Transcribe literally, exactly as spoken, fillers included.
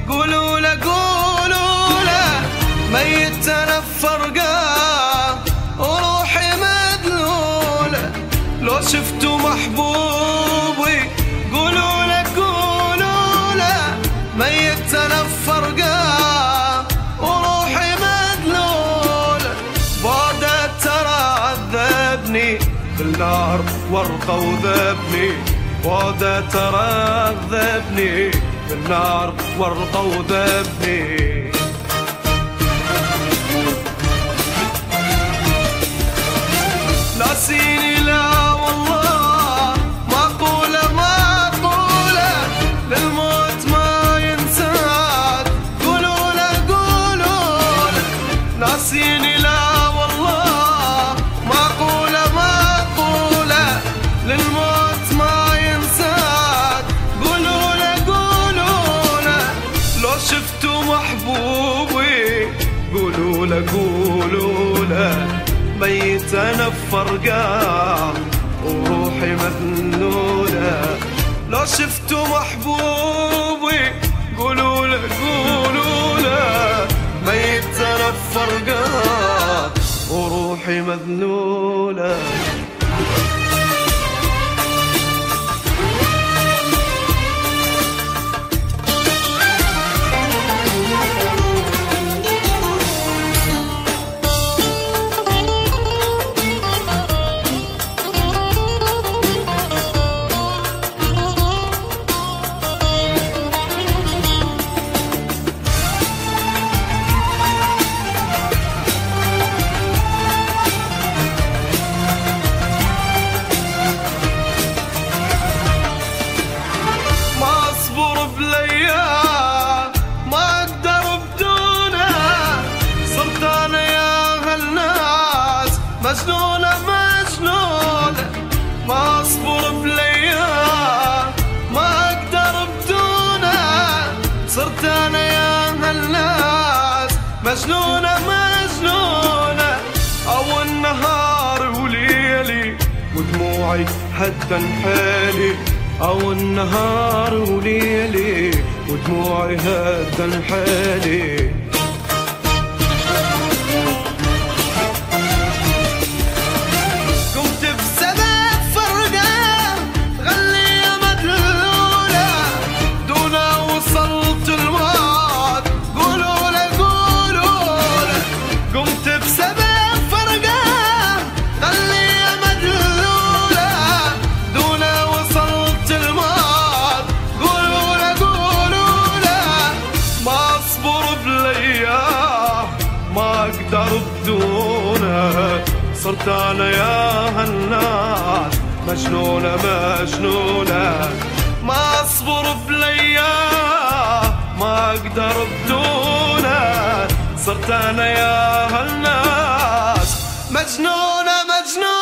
قولوا له قولوا له ميت تنفر قام وروحي مدلولة. لو شفتوا محبوبي قولوا له قولوا له ميت تنفر قام وروحي مدلولة. بعده ترى عذبني بالنار ورقة وذبني، بعده ترى عذبني بالنار ورقة وذبني. ناسيني لا والله معقولة معقولة للموت ما ينساك. قولوا له قولوا له ناسيني لا والله معقولة معقولة للموت ما ينساك. قولوا له قولوا له لو شفتوا محبوبي قولوا له قولوا له ميت تنفر قام وروحي مذلولة. لو شفتوا محبوبي قولوا له قولوا له ميت تنفر قام وروحي مذلولة. مجنونة مجنونة ما أصبر بليا ما أقدر بدونها. صرت أنا يا هالناس مجنونة مجنونة. أو النهار وليلي ودموعي حتى حالي، أو النهار وليلي ودموعي حتى حالي. أقدر بدونها. صرت أنا يا هالناس مجنونة مجنونة ما أصبر بليا ما أقدر بدونها. صرت أنا يا هالناس مجنونة مجنونة.